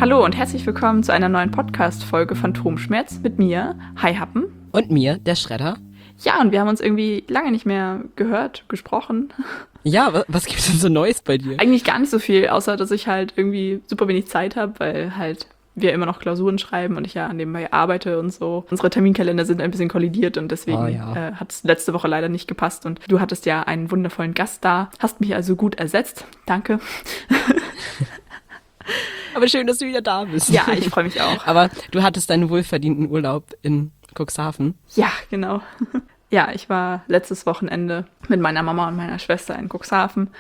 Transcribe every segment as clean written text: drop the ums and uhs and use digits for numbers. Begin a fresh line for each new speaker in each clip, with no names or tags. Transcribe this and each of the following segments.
Hallo und herzlich willkommen zu einer neuen Podcast-Folge Phantomschmerz mit mir, Hi Happen.
Und mir, der Schredder.
Ja, und wir haben uns irgendwie lange nicht mehr gehört, gesprochen.
Ja, was gibt's denn so Neues bei dir?
Eigentlich gar nicht so viel, außer dass ich halt irgendwie super wenig Zeit habe, weil halt wir immer noch Klausuren schreiben und ich ja nebenbei arbeite und so. Unsere Terminkalender sind ein bisschen kollidiert und deswegen hat es letzte Woche leider nicht gepasst. Und du hattest ja einen wundervollen Gast da, hast mich also gut ersetzt. Danke.
Aber schön, dass du wieder da bist.
Ja, ich freue mich auch.
Aber du hattest deinen wohlverdienten Urlaub in Cuxhaven.
Ja, genau. Ja, ich war letztes Wochenende mit meiner Mama und meiner Schwester in Cuxhaven.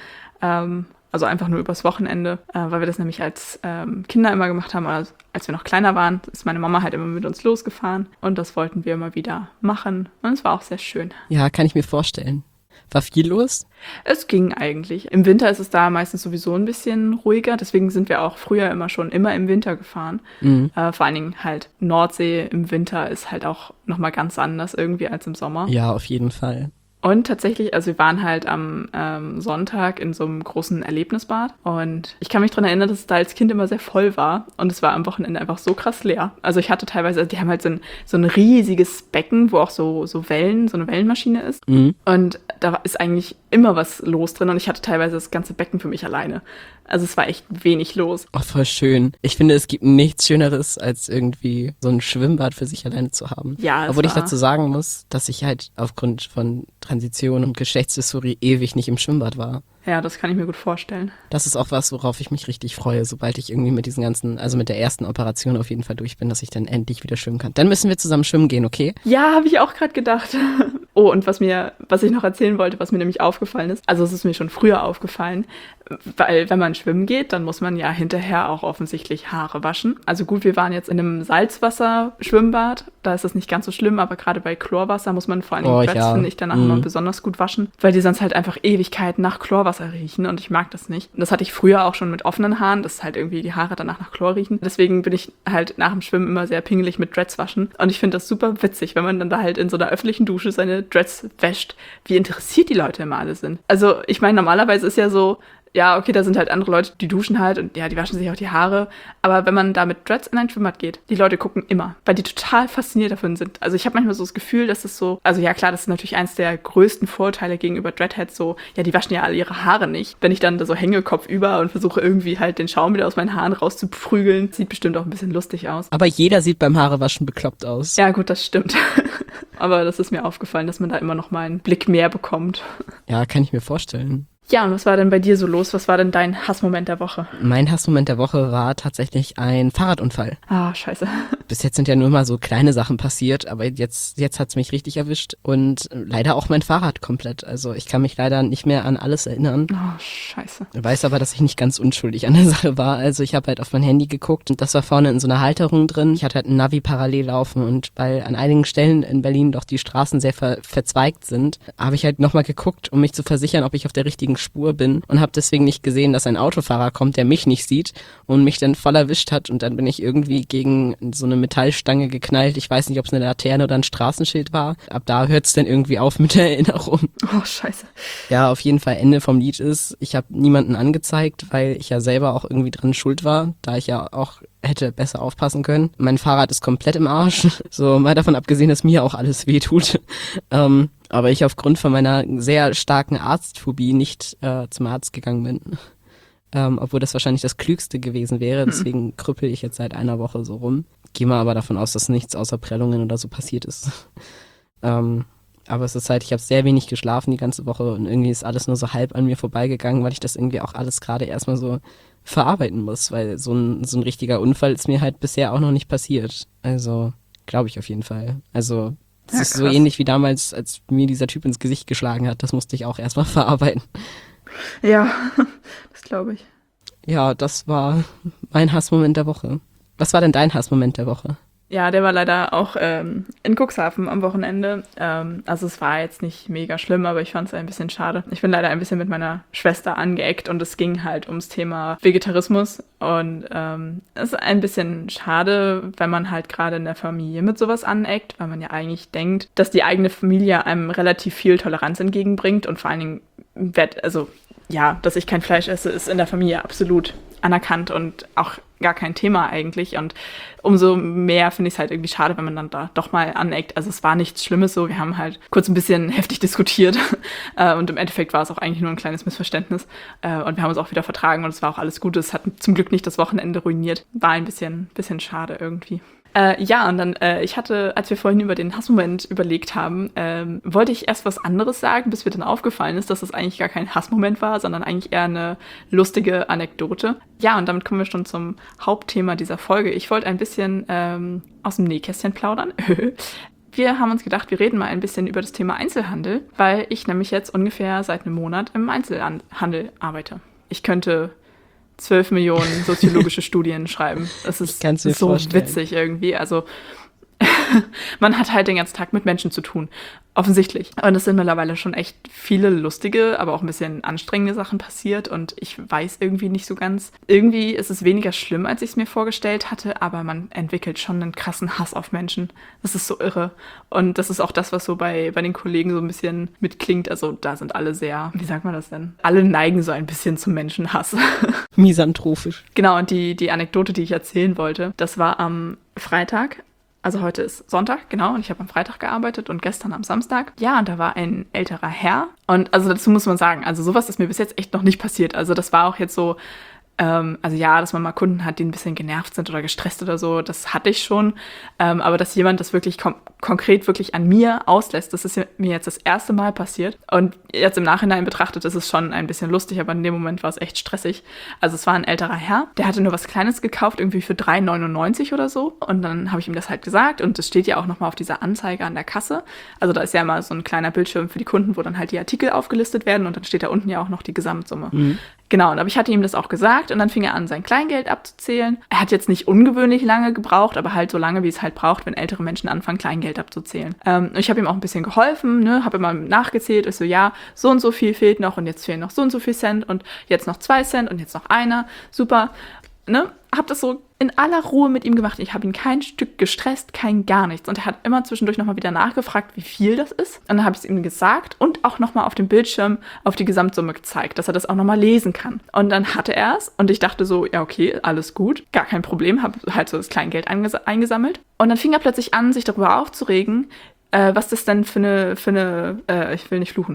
Also einfach nur übers Wochenende, weil wir das nämlich als Kinder immer gemacht haben. Also als wir noch kleiner waren, ist meine Mama halt immer mit uns losgefahren. Und das wollten wir immer wieder machen. Und es war auch sehr schön.
Ja, kann ich mir vorstellen. War viel los?
Es ging eigentlich. Im Winter ist es da meistens sowieso ein bisschen ruhiger. Deswegen sind wir auch früher immer im Winter gefahren.
Mhm.
Vor allen Dingen halt Nordsee im Winter ist halt auch nochmal ganz anders irgendwie als im Sommer.
Ja, auf jeden Fall.
Und tatsächlich, also wir waren halt am Sonntag in so einem großen Erlebnisbad und ich kann mich daran erinnern, dass es da als Kind immer sehr voll war und es war am Wochenende einfach so krass leer. Also ich hatte teilweise, die haben halt so ein riesiges Becken, wo auch so Wellen, so eine Wellenmaschine ist und da ist eigentlich immer was los drin und ich hatte teilweise das ganze Becken für mich alleine. Also es war echt wenig los.
Oh, voll schön. Ich finde, es gibt nichts Schöneres, als irgendwie so ein Schwimmbad für sich alleine zu haben.
Ja,
obwohl ich dazu sagen muss, dass ich halt aufgrund von Transition und Geschlechtsdysphorie ewig nicht im Schwimmbad war.
Ja, das kann ich mir gut vorstellen.
Das ist auch was, worauf ich mich richtig freue, sobald ich irgendwie mit diesen ganzen, also mit der ersten Operation auf jeden Fall durch bin, dass ich dann endlich wieder schwimmen kann. Dann müssen wir zusammen schwimmen gehen, okay?
Ja, habe ich auch gerade gedacht. Oh, und was ich noch erzählen wollte, was mir nämlich aufgefallen ist, also es ist mir schon früher aufgefallen, weil wenn man schwimmen geht, dann muss man ja hinterher auch offensichtlich Haare waschen. Also gut, wir waren jetzt in einem Salzwasser-Schwimmbad, da ist das nicht ganz so schlimm, aber gerade bei Chlorwasser muss man vor allem Dreads, finde ich, danach immer besonders gut waschen, weil die sonst halt einfach Ewigkeiten nach Chlorwasser riechen und ich mag das nicht. Und das hatte ich früher auch schon mit offenen Haaren, dass halt irgendwie die Haare danach nach Chlor riechen. Deswegen bin ich halt nach dem Schwimmen immer sehr pingelig mit Dreads waschen und ich finde das super witzig, wenn man dann da halt in so einer öffentlichen Dusche seine Dreads wäscht, wie interessiert die Leute immer alle sind. Also ich meine, normalerweise ist ja so, ja, okay, da sind halt andere Leute, die duschen halt und ja, die waschen sich auch die Haare. Aber wenn man da mit Dreads in ein Schwimmbad geht, die Leute gucken immer, weil die total fasziniert davon sind. Also ich habe manchmal so das Gefühl, dass es so, also ja klar, das ist natürlich eins der größten Vorteile gegenüber Dreadheads, so, ja, die waschen ja alle ihre Haare nicht. Wenn ich dann da so hänge, Kopf über und versuche irgendwie halt den Schaum wieder aus meinen Haaren rauszuprügeln, sieht bestimmt auch ein bisschen lustig aus.
Aber jeder sieht beim Haarewaschen bekloppt aus.
Ja gut, das stimmt. Aber das ist mir aufgefallen, dass man da immer noch mal einen Blick mehr bekommt.
Ja, kann ich mir vorstellen.
Ja, und was war denn bei dir so los? Was war denn dein Hassmoment der Woche?
Mein Hassmoment der Woche war tatsächlich ein Fahrradunfall.
Ah, scheiße.
Bis jetzt sind ja nur mal so kleine Sachen passiert, aber jetzt hat's mich richtig erwischt und leider auch mein Fahrrad komplett. Also ich kann mich leider nicht mehr an alles erinnern.
Oh, scheiße.
Weiß aber, dass ich nicht ganz unschuldig an der Sache war. Also ich habe halt auf mein Handy geguckt und das war vorne in so einer Halterung drin. Ich hatte halt ein Navi parallel laufen und weil an einigen Stellen in Berlin doch die Straßen sehr verzweigt sind, habe ich halt nochmal geguckt, um mich zu versichern, ob ich auf der richtigen Spur bin und habe deswegen nicht gesehen, dass ein Autofahrer kommt, der mich nicht sieht und mich dann voll erwischt hat und dann bin ich irgendwie gegen so eine Metallstange geknallt. Ich weiß nicht, ob es eine Laterne oder ein Straßenschild war. Ab da hört es dann irgendwie auf mit der Erinnerung.
Oh, scheiße.
Ja, auf jeden Fall Ende vom Lied ist, ich habe niemanden angezeigt, weil ich ja selber auch irgendwie dran schuld war, da ich ja auch hätte besser aufpassen können. Mein Fahrrad ist komplett im Arsch. So mal davon abgesehen, dass mir auch alles wehtut. Aber ich aufgrund von meiner sehr starken Arztphobie nicht zum Arzt gegangen bin. Obwohl das wahrscheinlich das Klügste gewesen wäre. Deswegen krüppel ich jetzt seit einer Woche so rum. Gehe mal aber davon aus, dass nichts außer Prellungen oder so passiert ist. Aber es ist halt, ich habe sehr wenig geschlafen die ganze Woche und irgendwie ist alles nur so halb an mir vorbeigegangen, weil ich das irgendwie auch alles gerade erstmal so verarbeiten muss, weil so ein richtiger Unfall ist mir halt bisher auch noch nicht passiert. Also, glaube ich auf jeden Fall. Also, es ist so ähnlich wie damals, als mir dieser Typ ins Gesicht geschlagen hat. Das musste ich auch erstmal verarbeiten.
Ja, das glaube ich.
Ja, das war mein Hassmoment der Woche. Was war denn dein Hassmoment der Woche?
Ja, der war leider auch in Cuxhaven am Wochenende. Also es war jetzt nicht mega schlimm, aber ich fand es ein bisschen schade. Ich bin leider ein bisschen mit meiner Schwester angeeckt und es ging halt ums Thema Vegetarismus. Und es ist ein bisschen schade, wenn man halt gerade in der Familie mit sowas aneckt, weil man ja eigentlich denkt, dass die eigene Familie einem relativ viel Toleranz entgegenbringt und vor allen Dingen also ja, dass ich kein Fleisch esse, ist in der Familie absolut anerkannt und auch gar kein Thema eigentlich. Und umso mehr finde ich es halt irgendwie schade, wenn man dann da doch mal aneckt. Also es war nichts Schlimmes so, wir haben halt kurz ein bisschen heftig diskutiert und im Endeffekt war es auch eigentlich nur ein kleines Missverständnis. Und wir haben uns auch wieder vertragen und es war auch alles gut. Es hat zum Glück nicht das Wochenende ruiniert. War ein bisschen schade irgendwie. Ja, und dann, ich hatte, als wir vorhin über den Hassmoment überlegt haben, wollte ich erst was anderes sagen, bis mir dann aufgefallen ist, dass das eigentlich gar kein Hassmoment war, sondern eigentlich eher eine lustige Anekdote. Ja, und damit kommen wir schon zum Hauptthema dieser Folge. Ich wollte ein bisschen aus dem Nähkästchen plaudern. Wir haben uns gedacht, wir reden mal ein bisschen über das Thema Einzelhandel, weil ich nämlich jetzt ungefähr seit einem Monat im Einzelhandel arbeite. Ich könnte 12 Millionen soziologische Studien schreiben. Das ist so
vorstellen.
Witzig irgendwie. Also man hat halt den ganzen Tag mit Menschen zu tun. Offensichtlich. Und es sind mittlerweile schon echt viele lustige, aber auch ein bisschen anstrengende Sachen passiert. Und ich weiß irgendwie nicht so ganz. Irgendwie ist es weniger schlimm, als ich es mir vorgestellt hatte. Aber man entwickelt schon einen krassen Hass auf Menschen. Das ist so irre. Und das ist auch das, was so bei den Kollegen so ein bisschen mitklingt. Also da sind alle sehr, wie sagt man das denn? Alle neigen so ein bisschen zum Menschenhass.
Misanthropisch.
Genau, und die Anekdote, die ich erzählen wollte, das war am Freitag. Also heute ist Sonntag, genau, und ich habe am Freitag gearbeitet und gestern am Samstag. Ja, und da war ein älterer Herr. Und also dazu muss man sagen, also sowas ist mir bis jetzt echt noch nicht passiert. Also das war auch jetzt so, also ja, dass man mal Kunden hat, die ein bisschen genervt sind oder gestresst oder so, das hatte ich schon. Aber dass jemand das wirklich konkret wirklich an mir auslässt, das ist mir jetzt das erste Mal passiert. Und jetzt im Nachhinein betrachtet ist es schon ein bisschen lustig, aber in dem Moment war es echt stressig. Also es war ein älterer Herr, der hatte nur was Kleines gekauft, irgendwie für 3,99 oder so. Und dann habe ich ihm das halt gesagt und das steht ja auch nochmal auf dieser Anzeige an der Kasse. Also da ist ja immer so ein kleiner Bildschirm für die Kunden, wo dann halt die Artikel aufgelistet werden und dann steht da unten ja auch noch die Gesamtsumme. Mhm. Genau, aber ich hatte ihm das auch gesagt und dann fing er an, sein Kleingeld abzuzählen. Er hat jetzt nicht ungewöhnlich lange gebraucht, aber halt so lange, wie es halt braucht, wenn ältere Menschen anfangen, Kleingeld abzuzählen. Ich habe ihm auch ein bisschen geholfen, ne, habe immer nachgezählt. Ich so, ja, so und so viel fehlt noch und jetzt fehlen noch so und so viel Cent und jetzt noch 2 Cent und jetzt noch einer. Super, ne, hab das so in aller Ruhe mit ihm gemacht. Ich habe ihn kein Stück gestresst, kein gar nichts. Und er hat immer zwischendurch nochmal wieder nachgefragt, wie viel das ist. Und dann habe ich es ihm gesagt und auch nochmal auf dem Bildschirm auf die Gesamtsumme gezeigt, dass er das auch nochmal lesen kann. Und dann hatte er es und ich dachte so, ja okay, alles gut, gar kein Problem, habe halt so das Kleingeld eingesammelt. Und dann fing er plötzlich an, sich darüber aufzuregen, was das denn für eine ich will nicht fluchen,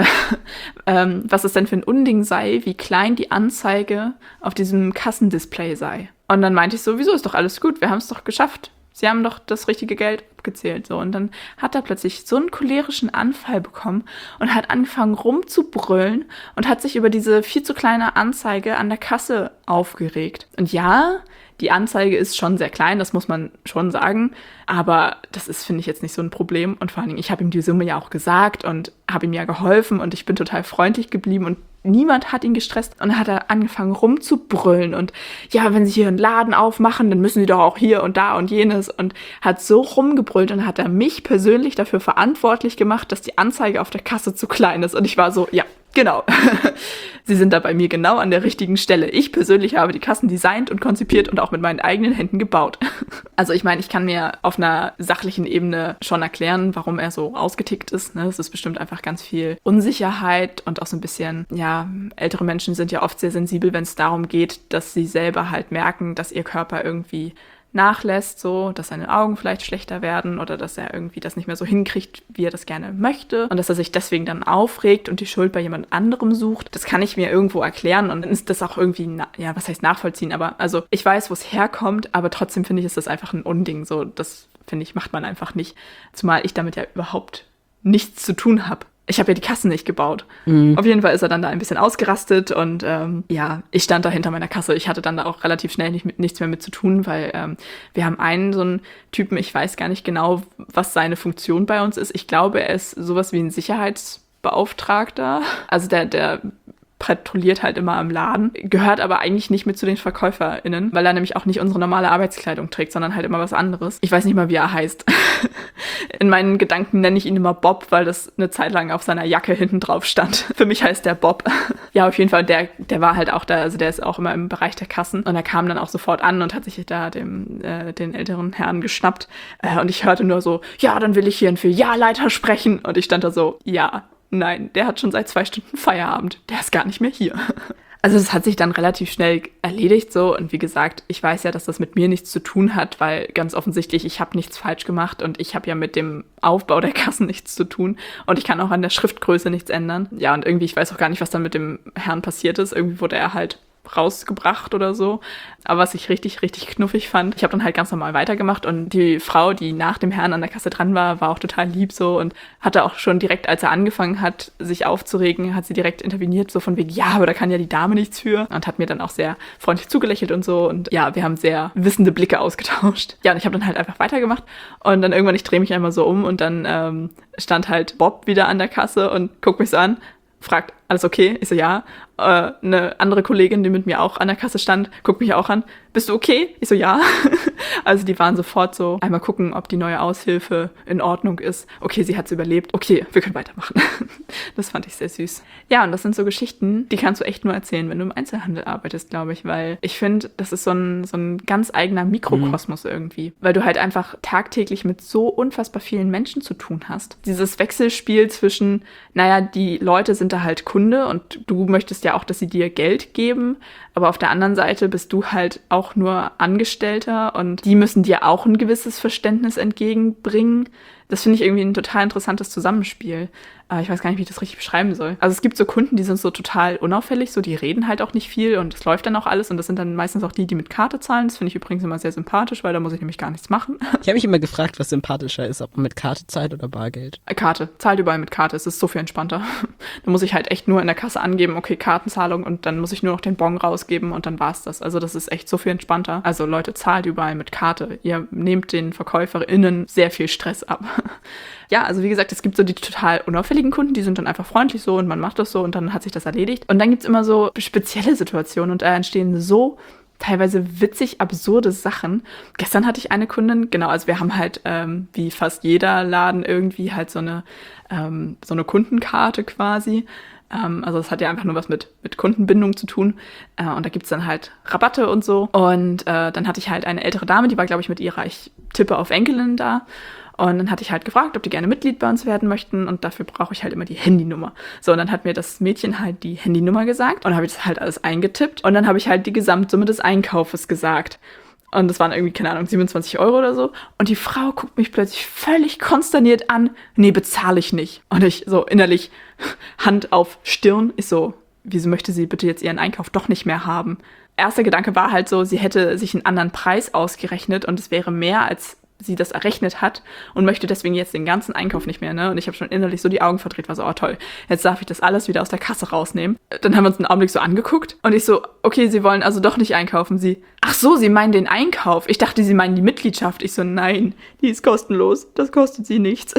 was das denn für ein Unding sei, wie klein die Anzeige auf diesem Kassendisplay sei. Und dann meinte ich so, wieso, ist doch alles gut, wir haben es doch geschafft. Sie haben doch das richtige Geld abgezählt. So. Und dann hat er plötzlich so einen cholerischen Anfall bekommen und hat angefangen rumzubrüllen und hat sich über diese viel zu kleine Anzeige an der Kasse aufgeregt. Und ja, die Anzeige ist schon sehr klein, das muss man schon sagen. Aber das ist, finde ich, jetzt nicht so ein Problem. Und vor allen Dingen, ich habe ihm die Summe ja auch gesagt und habe ihm ja geholfen und ich bin total freundlich geblieben und niemand hat ihn gestresst. Und dann hat er angefangen rumzubrüllen und ja, wenn Sie hier einen Laden aufmachen, dann müssen Sie doch auch hier und da und jenes und hat so rumgebrüllt und dann hat er mich persönlich dafür verantwortlich gemacht, dass die Anzeige auf der Kasse zu klein ist. Und ich war so, ja, genau. Sie sind da bei mir genau an der richtigen Stelle. Ich persönlich habe die Kassen designt und konzipiert und auch mit meinen eigenen Händen gebaut. Also ich meine, ich kann mir auf einer sachlichen Ebene schon erklären, warum er so ausgetickt ist. Ne? Es ist bestimmt einfach ganz viel Unsicherheit und auch so ein bisschen, ja, ältere Menschen sind ja oft sehr sensibel, wenn es darum geht, dass sie selber halt merken, dass ihr Körper irgendwie nachlässt, so, dass seine Augen vielleicht schlechter werden oder dass er irgendwie das nicht mehr so hinkriegt, wie er das gerne möchte und dass er sich deswegen dann aufregt und die Schuld bei jemand anderem sucht. Das kann ich mir irgendwo erklären und dann ist das auch irgendwie, ja, was heißt nachvollziehen, aber also ich weiß, wo es herkommt, aber trotzdem finde ich, ist das einfach ein Unding, so, das finde ich, macht man einfach nicht, zumal ich damit ja überhaupt nichts zu tun habe. Ich habe ja die Kassen nicht gebaut. Mhm. Auf jeden Fall ist er dann da ein bisschen ausgerastet und ja, ich stand da hinter meiner Kasse. Ich hatte dann da auch relativ schnell nichts mehr mit zu tun, weil wir haben einen so einen Typen, ich weiß gar nicht genau, was seine Funktion bei uns ist. Ich glaube, er ist sowas wie ein Sicherheitsbeauftragter. Also der patrouilliert halt immer im Laden, gehört aber eigentlich nicht mit zu den VerkäuferInnen, weil er nämlich auch nicht unsere normale Arbeitskleidung trägt, sondern halt immer was anderes. Ich weiß nicht mal, wie er heißt. In meinen Gedanken nenne ich ihn immer Bob, weil das eine Zeit lang auf seiner Jacke hinten drauf stand. Für mich heißt der Bob. Ja, auf jeden Fall, der war halt auch da, also der ist auch immer im Bereich der Kassen und er kam dann auch sofort an und hat sich da den älteren Herrn geschnappt und ich hörte nur so, ja, dann will ich hier einen Filialleiter sprechen und ich stand da so, ja, nein, der hat schon seit 2 Stunden Feierabend, der ist gar nicht mehr hier. Also es hat sich dann relativ schnell erledigt so und wie gesagt, ich weiß ja, dass das mit mir nichts zu tun hat, weil ganz offensichtlich, ich habe nichts falsch gemacht und ich habe ja mit dem Aufbau der Kassen nichts zu tun und ich kann auch an der Schriftgröße nichts ändern. Ja, und irgendwie, ich weiß auch gar nicht, was dann mit dem Herrn passiert ist. Irgendwie wurde er halt rausgebracht oder so. Aber was ich richtig, richtig knuffig fand, ich habe dann halt ganz normal weitergemacht und die Frau, die nach dem Herrn an der Kasse dran war, war auch total lieb so und hatte auch schon direkt, als er angefangen hat, sich aufzuregen, hat sie direkt interveniert, so von wegen, ja, aber da kann ja die Dame nichts für und hat mir dann auch sehr freundlich zugelächelt und so und ja, wir haben sehr wissende Blicke ausgetauscht. Ja, und ich habe dann halt einfach weitergemacht und dann irgendwann, ich drehe mich einmal so um und dann stand halt Bob wieder an der Kasse und guckt mich so an, fragt, alles okay? Ich so, ja. Eine andere Kollegin, die mit mir auch an der Kasse stand, guckt mich auch an. Bist du okay? Ich so, ja. Also die waren sofort so, einmal gucken, ob die neue Aushilfe in Ordnung ist. Okay, sie hat's überlebt. Okay, wir können weitermachen. Das fand ich sehr süß. Ja, und das sind so Geschichten, die kannst du echt nur erzählen, wenn du im Einzelhandel arbeitest, glaube ich. Weil ich finde, das ist so ein ganz eigener Mikrokosmos irgendwie. Weil du halt einfach tagtäglich mit so unfassbar vielen Menschen zu tun hast. Dieses Wechselspiel zwischen, naja, die Leute sind da halt Kunde und du möchtest ja auch, dass sie dir Geld geben, aber auf der anderen Seite bist du halt auch nur Angestellter und die müssen dir auch ein gewisses Verständnis entgegenbringen. Das finde ich irgendwie ein total interessantes Zusammenspiel. Ich weiß gar nicht, wie ich das richtig beschreiben soll. Also es gibt so Kunden, die sind so total unauffällig, so die reden halt auch nicht viel und es läuft dann auch alles und das sind dann meistens auch die mit Karte zahlen. Das finde ich übrigens immer sehr sympathisch, weil da muss ich nämlich gar nichts machen.
Ich habe mich immer gefragt, was sympathischer ist, ob man mit Karte zahlt oder Bargeld.
Karte, zahlt überall mit Karte, es ist so viel entspannter. Da muss ich halt echt nur in der Kasse angeben, okay, Kartenzahlung und dann muss ich nur noch den Bon rausgeben und dann war's das. Also das ist echt so viel entspannter. Also Leute, zahlt überall mit Karte. Ihr nehmt den VerkäuferInnen sehr viel Stress ab. Ja, also wie gesagt, es gibt so die total unauffälligen Kunden, die sind dann einfach freundlich so und man macht das so und dann hat sich das erledigt. Und dann gibt's immer so spezielle Situationen und da entstehen so teilweise witzig absurde Sachen. Gestern hatte ich eine Kundin, genau, also wir haben halt wie fast jeder Laden irgendwie halt so eine Kundenkarte quasi. Also das hat ja einfach nur was mit Kundenbindung zu tun. Und da gibt's dann halt Rabatte und so. Und dann hatte ich halt eine ältere Dame, die war, glaube ich, mit ihrer, ich tippe auf Enkelin da. Und dann hatte ich halt gefragt, ob die gerne Mitglied bei uns werden möchten und dafür brauche ich halt immer die Handynummer. So, und dann hat mir das Mädchen halt die Handynummer gesagt und dann habe ich das halt alles eingetippt und dann habe ich halt die Gesamtsumme des Einkaufes gesagt. Und das waren irgendwie, keine Ahnung, 27 € oder so. Und die Frau guckt mich plötzlich völlig konsterniert an. Nee, bezahle ich nicht. Und ich so innerlich Hand auf Stirn. Ich so, wieso möchte sie bitte jetzt ihren Einkauf doch nicht mehr haben? Erster Gedanke war halt so, sie hätte sich einen anderen Preis ausgerechnet und es wäre mehr, als sie das errechnet hat und möchte deswegen jetzt den ganzen Einkauf nicht mehr, ne? Und ich habe schon innerlich so die Augen verdreht, war so, oh toll, jetzt darf ich das alles wieder aus der Kasse rausnehmen. Dann haben wir uns einen Augenblick so angeguckt und ich so, okay, Sie wollen also doch nicht einkaufen. Sie, ach so, Sie meinen den Einkauf. Ich dachte, Sie meinen die Mitgliedschaft. Ich so, nein, die ist kostenlos. Das kostet Sie nichts.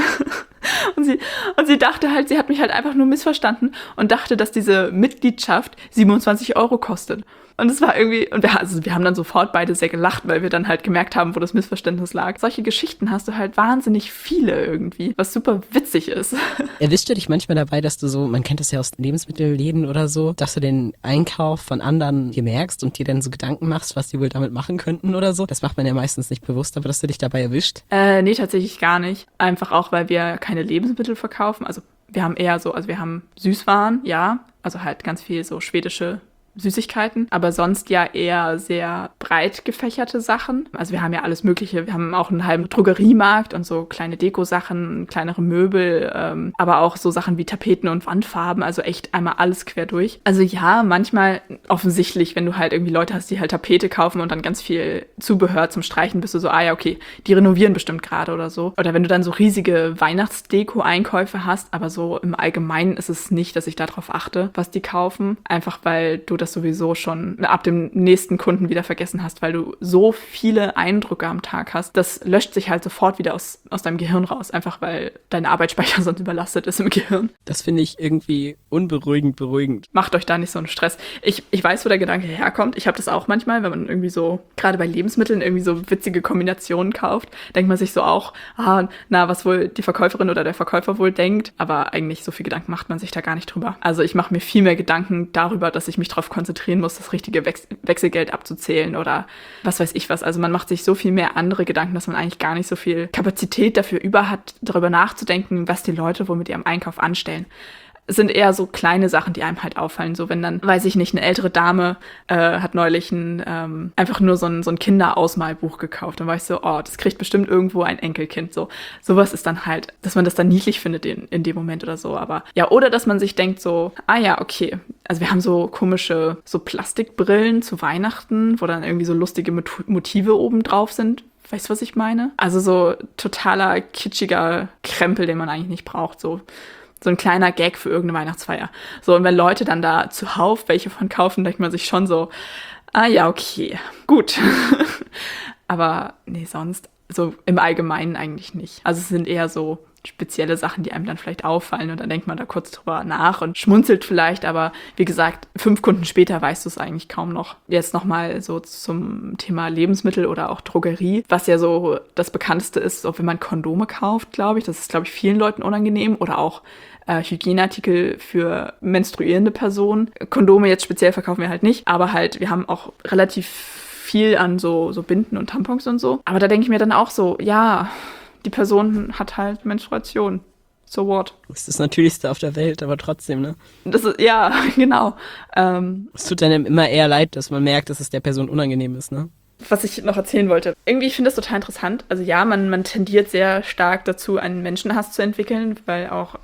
Und sie dachte halt, sie hat mich halt einfach nur missverstanden und dachte, dass diese Mitgliedschaft 27 € kostet. Und es war irgendwie, und wir haben dann sofort beide sehr gelacht, weil wir dann halt gemerkt haben, wo das Missverständnis lag. Solche Geschichten hast du halt wahnsinnig viele irgendwie, was super witzig ist.
Erwischst du dich manchmal dabei, dass du so, man kennt das ja aus Lebensmittelläden oder so, dass du den Einkauf von anderen dir merkst und dir dann so Gedanken machst, was die wohl damit machen könnten oder so? Das macht man ja meistens nicht bewusst, aber dass du dich dabei erwischt?
Nee, tatsächlich gar nicht. Einfach auch, weil wir keine Lebensmittel verkaufen. Also wir haben eher so, also wir haben Süßwaren, ja, also halt ganz viel so schwedische Süßigkeiten, aber sonst ja eher sehr breit gefächerte Sachen. Also wir haben ja alles Mögliche. Wir haben auch einen halben Drogeriemarkt und so kleine Deko-Sachen, kleinere Möbel, aber auch so Sachen wie Tapeten und Wandfarben, also echt einmal alles quer durch. Also ja, manchmal offensichtlich, wenn du halt irgendwie Leute hast, die halt Tapete kaufen und dann ganz viel Zubehör zum Streichen, bist du so, ah ja, okay, die renovieren bestimmt gerade oder so. Oder wenn du dann so riesige Weihnachtsdeko-Einkäufe hast, aber so im Allgemeinen ist es nicht, dass ich darauf achte, was die kaufen. Einfach weil du das sowieso schon ab dem nächsten Kunden wieder vergessen hast, weil du so viele Eindrücke am Tag hast. Das löscht sich halt sofort wieder aus deinem Gehirn raus, einfach weil dein Arbeitsspeicher sonst überlastet ist im Gehirn.
Das finde ich irgendwie unberuhigend beruhigend.
Macht euch da nicht so einen Stress. Ich weiß, wo der Gedanke herkommt. Ich habe das auch manchmal, wenn man irgendwie so, gerade bei Lebensmitteln, irgendwie so witzige Kombinationen kauft, denkt man sich so auch, was wohl die Verkäuferin oder der Verkäufer wohl denkt. Aber eigentlich so viel Gedanken macht man sich da gar nicht drüber. Also ich mache mir viel mehr Gedanken darüber, dass ich mich drauf konzentrieren muss, das richtige Wechselgeld abzuzählen oder was weiß ich was. Also man macht sich so viel mehr andere Gedanken, dass man eigentlich gar nicht so viel Kapazität dafür über hat, darüber nachzudenken, was die Leute wohl mit ihrem Einkauf anstellen. Es sind eher so kleine Sachen, die einem halt auffallen. So wenn dann, weiß ich nicht, eine ältere Dame hat neulich einfach nur so ein Kinderausmalbuch gekauft. Dann war ich so, oh, das kriegt bestimmt irgendwo ein Enkelkind. So sowas ist dann halt, dass man das dann niedlich findet in dem Moment oder so. Aber ja, oder dass man sich denkt so, ah ja, okay. Also wir haben so komische, so Plastikbrillen zu Weihnachten, wo dann irgendwie so lustige Motive oben drauf sind. Weißt du, was ich meine? Also so totaler kitschiger Krempel, den man eigentlich nicht braucht. So ein kleiner Gag für irgendeine Weihnachtsfeier. So, und wenn Leute dann da zuhauf welche von kaufen, denkt man sich schon so, ah ja, okay, gut. Aber nee, sonst so im Allgemeinen eigentlich nicht. Also es sind eher so spezielle Sachen, die einem dann vielleicht auffallen und dann denkt man da kurz drüber nach und schmunzelt vielleicht, aber wie gesagt, 5 Kunden später weißt du es eigentlich kaum noch. Jetzt nochmal so zum Thema Lebensmittel oder auch Drogerie, was ja so das Bekannteste ist, so wenn man Kondome kauft, glaube ich, das ist, glaube ich, vielen Leuten unangenehm oder auch Hygieneartikel für menstruierende Personen. Kondome jetzt speziell verkaufen wir halt nicht, aber halt, wir haben auch relativ viel an so Binden und Tampons und so. Aber da denke ich mir dann auch so, ja, die Person hat halt Menstruation. So what?
Das ist das Natürlichste auf der Welt, aber trotzdem, ne?
Das ist, ja, genau.
Es tut einem immer eher leid, dass man merkt, dass es der Person unangenehm ist, ne?
Was ich noch erzählen wollte. Irgendwie, ich finde das total interessant. Also ja, man tendiert sehr stark dazu, einen Menschenhass zu entwickeln, weil auch,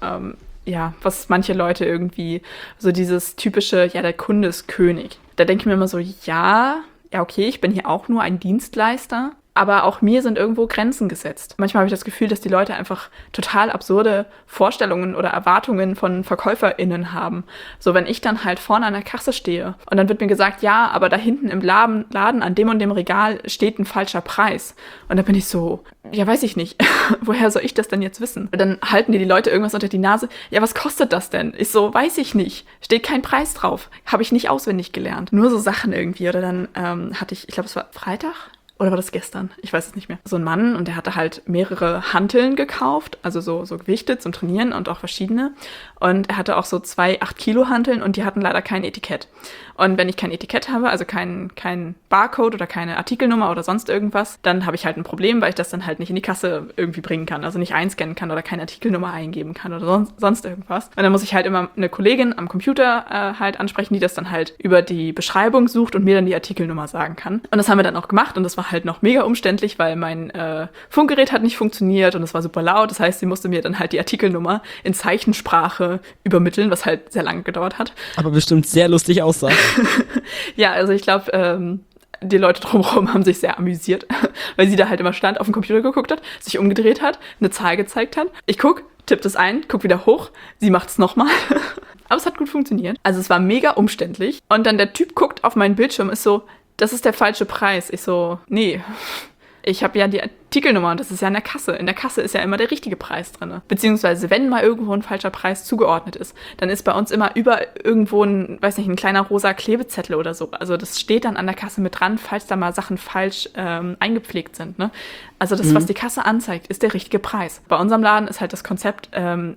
was manche Leute irgendwie, so dieses typische, ja, der Kunde ist König. Da denke ich mir immer so, ja, okay, ich bin hier auch nur ein Dienstleister. Aber auch mir sind irgendwo Grenzen gesetzt. Manchmal habe ich das Gefühl, dass die Leute einfach total absurde Vorstellungen oder Erwartungen von VerkäuferInnen haben. So, wenn ich dann halt vorne an der Kasse stehe und dann wird mir gesagt, ja, aber da hinten im Laden an dem und dem Regal steht ein falscher Preis. Und dann bin ich so, ja, weiß ich nicht. Woher soll ich das denn jetzt wissen? Und dann halten die Leute irgendwas unter die Nase. Ja, was kostet das denn? Ich so, weiß ich nicht. Steht kein Preis drauf. Habe ich nicht auswendig gelernt. Nur so Sachen irgendwie. Oder dann hatte ich glaube, es war Freitag. Oder war das gestern? Ich weiß es nicht mehr. So ein Mann und der hatte halt mehrere Hanteln gekauft, also so Gewichte zum Trainieren und auch verschiedene. Und er hatte auch so 2 8-Kilo-Hanteln und die hatten leider kein Etikett. Und wenn ich kein Etikett habe, also kein Barcode oder keine Artikelnummer oder sonst irgendwas, dann habe ich halt ein Problem, weil ich das dann halt nicht in die Kasse irgendwie bringen kann, also nicht einscannen kann oder keine Artikelnummer eingeben kann oder sonst irgendwas. Und dann muss ich halt immer eine Kollegin am Computer halt ansprechen, die das dann halt über die Beschreibung sucht und mir dann die Artikelnummer sagen kann. Und das haben wir dann auch gemacht und das war halt noch mega umständlich, weil mein Funkgerät hat nicht funktioniert und es war super laut. Das heißt, sie musste mir dann halt die Artikelnummer in Zeichensprache übermitteln, was halt sehr lange gedauert hat.
Aber bestimmt sehr lustig aussah.
Ja, also ich glaube, die Leute drumherum haben sich sehr amüsiert, weil sie da halt immer stand, auf den Computer geguckt hat, sich umgedreht hat, eine Zahl gezeigt hat. Ich tippe das ein, guck wieder hoch, sie macht es nochmal. Aber es hat gut funktioniert. Also es war mega umständlich. Und dann der Typ guckt auf meinen Bildschirm, ist so, das ist der falsche Preis. Ich so, nee, ich habe ja die Artikelnummer und das ist ja in der Kasse. In der Kasse ist ja immer der richtige Preis drin. Beziehungsweise, wenn mal irgendwo ein falscher Preis zugeordnet ist, dann ist bei uns immer über irgendwo ein kleiner rosa Klebezettel oder so. Also das steht dann an der Kasse mit dran, falls da mal Sachen falsch eingepflegt sind. Ne? Also das, was die Kasse anzeigt, ist der richtige Preis. Bei unserem Laden ist halt das Konzept,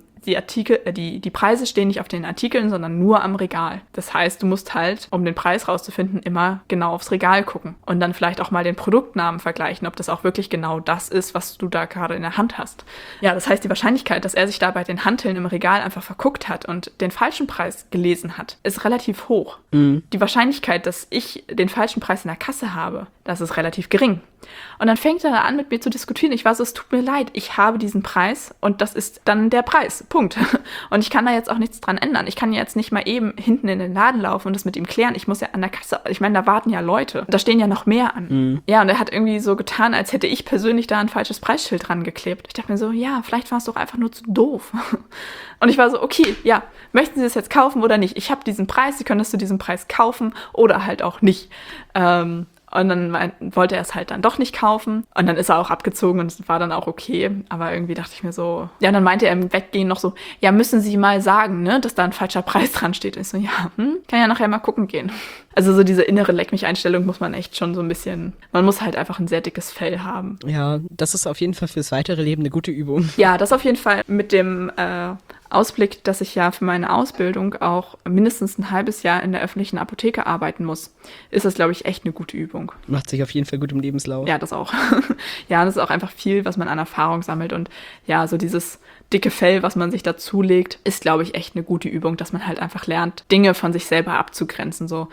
die Preise stehen nicht auf den Artikeln, sondern nur am Regal. Das heißt, du musst halt, um den Preis rauszufinden, immer genau aufs Regal gucken und dann vielleicht auch mal den Produktnamen vergleichen, ob das auch wirklich genau das ist, was du da gerade in der Hand hast. Ja, das heißt, die Wahrscheinlichkeit, dass er sich da bei den Hanteln im Regal einfach verguckt hat und den falschen Preis gelesen hat, ist relativ hoch. Mhm. Die Wahrscheinlichkeit, dass ich den falschen Preis in der Kasse habe, das ist relativ gering. Und dann fängt er an, mit mir zu diskutieren. Ich war so, es tut mir leid, ich habe diesen Preis und das ist dann der Preis. Punkt. Und ich kann da jetzt auch nichts dran ändern. Ich kann jetzt nicht mal eben hinten in den Laden laufen und das mit ihm klären. Ich muss ja an der Kasse, ich meine, da warten ja Leute. Da stehen ja noch mehr an. Mhm. Ja, und er hat irgendwie so getan, als hätte ich persönlich da ein falsches Preisschild dran geklebt. Ich dachte mir so, ja, vielleicht war es doch einfach nur zu doof. Und ich war so, okay, ja, möchten Sie das jetzt kaufen oder nicht? Ich habe diesen Preis, Sie können das zu diesem Preis kaufen oder halt auch nicht. Und dann wollte er es halt dann doch nicht kaufen. Und dann ist er auch abgezogen und es war dann auch okay. Aber irgendwie dachte ich mir so, ja, und dann meinte er im Weggehen noch so, ja, müssen Sie mal sagen, ne, dass da ein falscher Preis dran steht. Und ich so, ja, kann ja nachher mal gucken gehen. Also so diese innere Leck-mich-Einstellung muss man echt schon so ein bisschen, man muss halt einfach ein sehr dickes Fell haben.
Ja, das ist auf jeden Fall fürs weitere Leben eine gute Übung.
Ja, das auf jeden Fall mit dem Ausblick, dass ich ja für meine Ausbildung auch mindestens ein halbes Jahr in der öffentlichen Apotheke arbeiten muss, ist das, glaube ich, echt eine gute Übung.
Macht sich auf jeden Fall gut im Lebenslauf.
Ja, das auch. Ja, das ist auch einfach viel, was man an Erfahrung sammelt. Und ja, so dieses dicke Fell, was man sich dazulegt, ist, glaube ich, echt eine gute Übung, dass man halt einfach lernt, Dinge von sich selber abzugrenzen. So,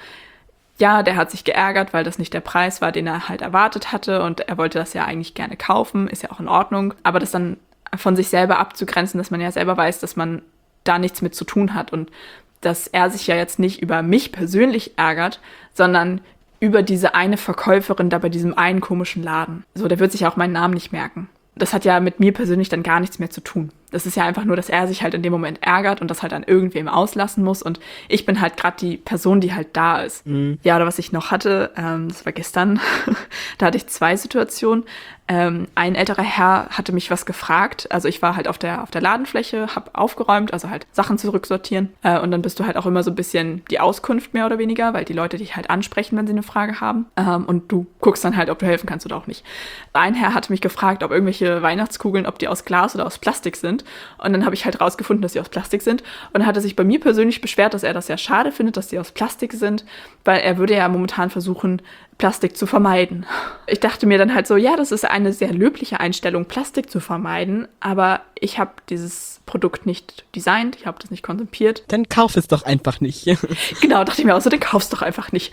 ja, der hat sich geärgert, weil das nicht der Preis war, den er halt erwartet hatte. Und er wollte das ja eigentlich gerne kaufen, ist ja auch in Ordnung. Aber das dann von sich selber abzugrenzen, dass man ja selber weiß, dass man da nichts mit zu tun hat und dass er sich ja jetzt nicht über mich persönlich ärgert, sondern über diese eine Verkäuferin da bei diesem einen komischen Laden. So, der wird sich ja auch meinen Namen nicht merken. Das hat ja mit mir persönlich dann gar nichts mehr zu tun. Das ist ja einfach nur, dass er sich halt in dem Moment ärgert und das halt an irgendwem auslassen muss. Und ich bin halt gerade die Person, die halt da ist. Ja, oder was ich noch hatte, das war gestern, da hatte ich 2 Situationen. Ein älterer Herr hatte mich was gefragt. Also ich war halt auf der Ladenfläche, habe aufgeräumt, also halt Sachen zurücksortieren. Und dann bist du halt auch immer so ein bisschen die Auskunft mehr oder weniger, weil die Leute dich halt ansprechen, wenn sie eine Frage haben. Und du guckst dann halt, ob du helfen kannst oder auch nicht. Ein Herr hatte mich gefragt, ob irgendwelche Weihnachtskugeln, ob die aus Glas oder aus Plastik sind. Und dann habe ich halt rausgefunden, dass sie aus Plastik sind. Und dann hat er sich bei mir persönlich beschwert, dass er das ja schade findet, dass sie aus Plastik sind, weil er würde ja momentan versuchen, Plastik zu vermeiden. Ich dachte mir dann halt so, ja, das ist eine sehr löbliche Einstellung, Plastik zu vermeiden, aber ich habe dieses Produkt nicht designt, ich habe das nicht konzipiert.
Dann kauf es doch einfach nicht.
Genau, dachte ich mir auch so, dann kauf's doch einfach nicht.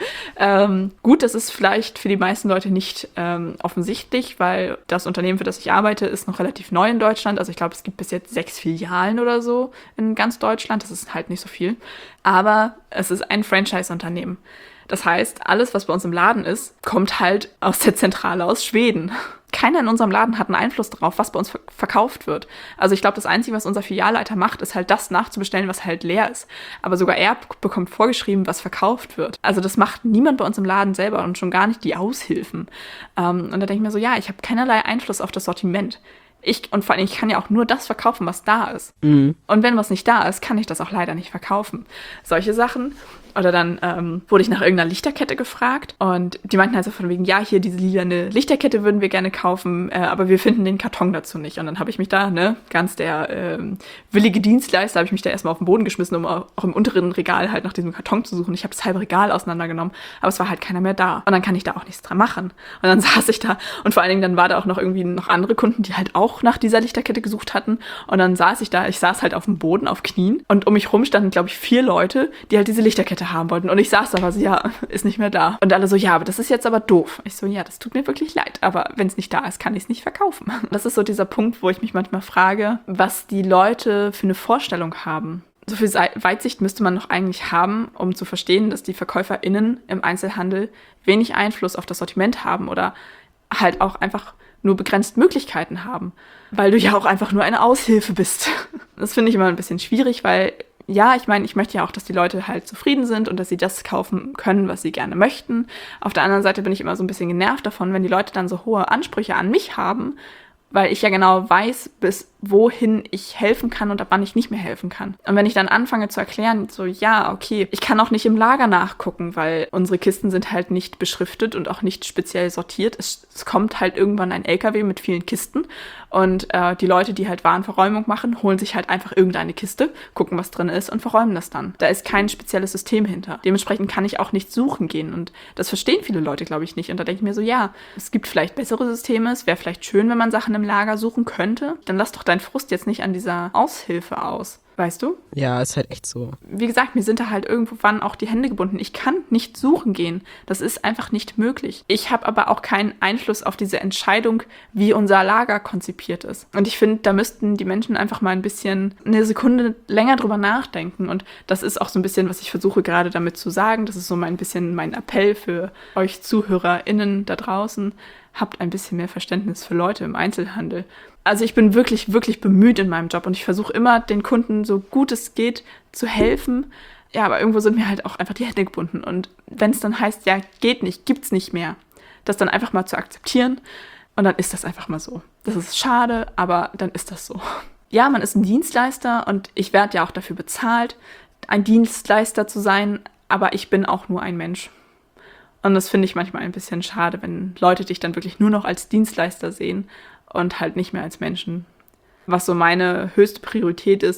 Gut, das ist vielleicht für die meisten Leute nicht offensichtlich, weil das Unternehmen, für das ich arbeite, ist noch relativ neu in Deutschland. Also ich glaube, es gibt bis jetzt 6 Filialen oder so in ganz Deutschland. Das ist halt nicht so viel. Aber es ist ein Franchise-Unternehmen. Das heißt, alles, was bei uns im Laden ist, kommt halt aus der Zentrale aus Schweden. Keiner in unserem Laden hat einen Einfluss darauf, was bei uns verkauft wird. Also ich glaube, das Einzige, was unser Filialleiter macht, ist halt das nachzubestellen, was halt leer ist. Aber sogar er bekommt vorgeschrieben, was verkauft wird. Also das macht niemand bei uns im Laden selber und schon gar nicht die Aushilfen. Und da denke ich mir so, ja, ich habe keinerlei Einfluss auf das Sortiment. Und vor allem, ich kann ja auch nur das verkaufen, was da ist. Und wenn was nicht da ist, kann ich das auch leider nicht verkaufen. Solche Sachen. Oder dann wurde ich nach irgendeiner Lichterkette gefragt und die meinten halt so von wegen, ja, hier diese lilane Lichterkette würden wir gerne kaufen, aber wir finden den Karton dazu nicht. Und dann habe ich mich da, ganz der willige Dienstleister, habe ich mich da erstmal auf den Boden geschmissen, um auch im unteren Regal halt nach diesem Karton zu suchen. Ich habe das halbe Regal auseinandergenommen, aber es war halt keiner mehr da. Und dann kann ich da auch nichts dran machen. Und dann saß ich da und vor allen Dingen dann war da auch noch irgendwie noch andere Kunden, die halt auch nach dieser Lichterkette gesucht hatten. Und dann saß ich da, ich saß halt auf dem Boden, auf Knien und um mich rum standen, glaube ich, 4 Leute, die halt diese Lichterkette haben wollten. Und ich saß da, war so, ja, ist nicht mehr da. Und alle so, ja, aber das ist jetzt aber doof. Ich so, ja, das tut mir wirklich leid, aber wenn es nicht da ist, kann ich es nicht verkaufen. Das ist so dieser Punkt, wo ich mich manchmal frage, was die Leute für eine Vorstellung haben. So viel Weitsicht müsste man noch eigentlich haben, um zu verstehen, dass die VerkäuferInnen im Einzelhandel wenig Einfluss auf das Sortiment haben oder halt auch einfach nur begrenzt Möglichkeiten haben, weil du ja auch einfach nur eine Aushilfe bist. Das finde ich immer ein bisschen schwierig, weil ja, ich meine, ich möchte ja auch, dass die Leute halt zufrieden sind und dass sie das kaufen können, was sie gerne möchten. Auf der anderen Seite bin ich immer so ein bisschen genervt davon, wenn die Leute dann so hohe Ansprüche an mich haben, weil ich ja genau weiß, bis wohin ich helfen kann und ab wann ich nicht mehr helfen kann. Und wenn ich dann anfange zu erklären, so ja, okay, ich kann auch nicht im Lager nachgucken, weil unsere Kisten sind halt nicht beschriftet und auch nicht speziell sortiert. Es kommt halt irgendwann ein LKW mit vielen Kisten und die Leute, die halt Warenverräumung machen, holen sich halt einfach irgendeine Kiste, gucken, was drin ist und verräumen das dann. Da ist kein spezielles System hinter. Dementsprechend kann ich auch nicht suchen gehen und das verstehen viele Leute, glaube ich, nicht. Und da denke ich mir so, ja, es gibt vielleicht bessere Systeme, es wäre vielleicht schön, wenn man Sachen im Lager suchen könnte. Dann lass doch deinen Frust jetzt nicht an dieser Aushilfe aus. Weißt du?
Ja, ist halt echt so.
Wie gesagt, mir sind da halt irgendwann auch die Hände gebunden. Ich kann nicht suchen gehen. Das ist einfach nicht möglich. Ich habe aber auch keinen Einfluss auf diese Entscheidung, wie unser Lager konzipiert ist. Und ich finde, da müssten die Menschen einfach mal ein bisschen eine Sekunde länger drüber nachdenken. Und das ist auch so ein bisschen, was ich versuche gerade damit zu sagen. Das ist so ein bisschen mein Appell für euch ZuhörerInnen da draußen. Habt ein bisschen mehr Verständnis für Leute im Einzelhandel. Also ich bin wirklich, wirklich bemüht in meinem Job und ich versuche immer, den Kunden so gut es geht zu helfen. Ja, aber irgendwo sind mir halt auch einfach die Hände gebunden. Und wenn es dann heißt, ja, geht nicht, gibt's nicht mehr, das dann einfach mal zu akzeptieren und dann ist das einfach mal so. Das ist schade, aber dann ist das so. Ja, man ist ein Dienstleister und ich werde ja auch dafür bezahlt, ein Dienstleister zu sein, aber ich bin auch nur ein Mensch. Und das finde ich manchmal ein bisschen schade, wenn Leute dich dann wirklich nur noch als Dienstleister sehen und halt nicht mehr als Menschen. Was so meine höchste Priorität ist,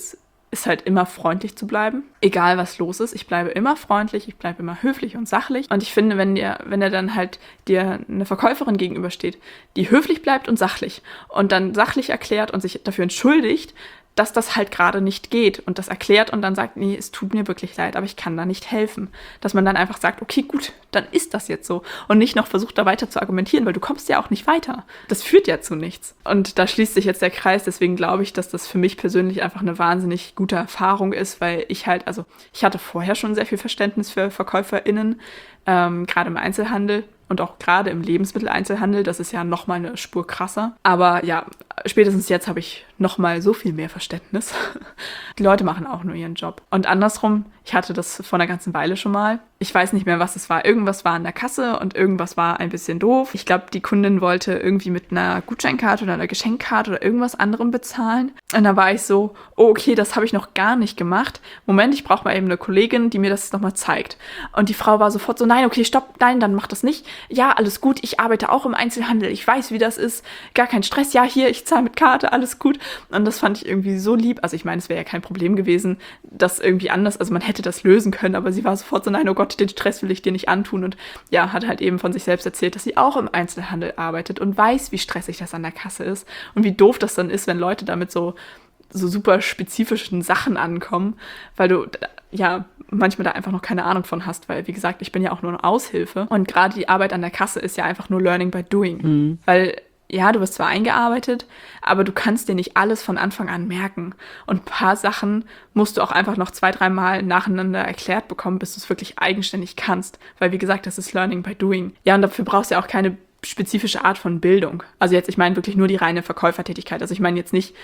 ist halt immer freundlich zu bleiben, egal was los ist. Ich bleibe immer freundlich, ich bleibe immer höflich und sachlich. Und ich finde, wenn er dann halt dir eine Verkäuferin gegenübersteht, die höflich bleibt und sachlich und dann sachlich erklärt und sich dafür entschuldigt, dass das halt gerade nicht geht und das erklärt und dann sagt, nee, es tut mir wirklich leid, aber ich kann da nicht helfen. Dass man dann einfach sagt, okay, gut, dann ist das jetzt so und nicht noch versucht, da weiter zu argumentieren, weil du kommst ja auch nicht weiter. Das führt ja zu nichts. Und da schließt sich jetzt der Kreis, deswegen glaube ich, dass das für mich persönlich einfach eine wahnsinnig gute Erfahrung ist, weil ich hatte vorher schon sehr viel Verständnis für VerkäuferInnen, gerade im Einzelhandel. Und auch gerade im Lebensmitteleinzelhandel, das ist ja nochmal eine Spur krasser. Aber ja, spätestens jetzt habe ich nochmal so viel mehr Verständnis. Die Leute machen auch nur ihren Job. Und andersrum, ich hatte das vor einer ganzen Weile schon mal. Ich weiß nicht mehr, was es war. Irgendwas war an der Kasse und irgendwas war ein bisschen doof. Ich glaube, die Kundin wollte irgendwie mit einer Gutscheinkarte oder einer Geschenkkarte oder irgendwas anderem bezahlen. Und da war ich so, oh, okay, das habe ich noch gar nicht gemacht. Moment, ich brauche mal eben eine Kollegin, die mir das nochmal zeigt. Und die Frau war sofort so, nein, okay, stopp, nein, dann mach das nicht. Ja, alles gut, ich arbeite auch im Einzelhandel, ich weiß, wie das ist, gar kein Stress, ja, hier, ich zahle mit Karte, alles gut. Und das fand ich irgendwie so lieb, also ich meine, es wäre ja kein Problem gewesen, das irgendwie anders, also man hätte das lösen können, aber sie war sofort so, nein, oh Gott, den Stress will ich dir nicht antun und ja, hat halt eben von sich selbst erzählt, dass sie auch im Einzelhandel arbeitet und weiß, wie stressig das an der Kasse ist und wie doof das dann ist, wenn Leute damit so super spezifischen Sachen ankommen, weil du ja manchmal da einfach noch keine Ahnung von hast, weil wie gesagt, ich bin ja auch nur eine Aushilfe und gerade die Arbeit an der Kasse ist ja einfach nur Learning by Doing, weil ja, du wirst zwar eingearbeitet, aber du kannst dir nicht alles von Anfang an merken und ein paar Sachen musst du auch einfach noch 2-3 Mal nacheinander erklärt bekommen, bis du es wirklich eigenständig kannst, weil wie gesagt, das ist Learning by Doing. Ja, und dafür brauchst du ja auch keine spezifische Art von Bildung. Also jetzt, ich meine wirklich nur die reine Verkäufertätigkeit. Also ich meine jetzt nicht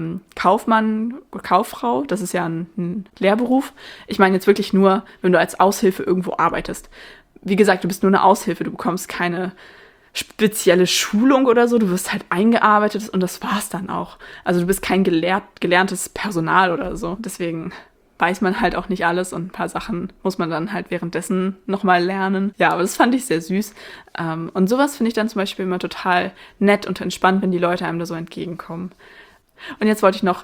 Kaufmann, Kauffrau, das ist ja ein Lehrberuf. Ich meine jetzt wirklich nur, wenn du als Aushilfe irgendwo arbeitest. Wie gesagt, du bist nur eine Aushilfe, du bekommst keine spezielle Schulung oder so, du wirst halt eingearbeitet und das war's dann auch. Also du bist kein gelerntes Personal oder so. Deswegen weiß man halt auch nicht alles und ein paar Sachen muss man dann halt währenddessen nochmal lernen. Ja, aber das fand ich sehr süß. Und sowas finde ich dann zum Beispiel immer total nett und entspannt, wenn die Leute einem da so entgegenkommen. Und jetzt wollte ich noch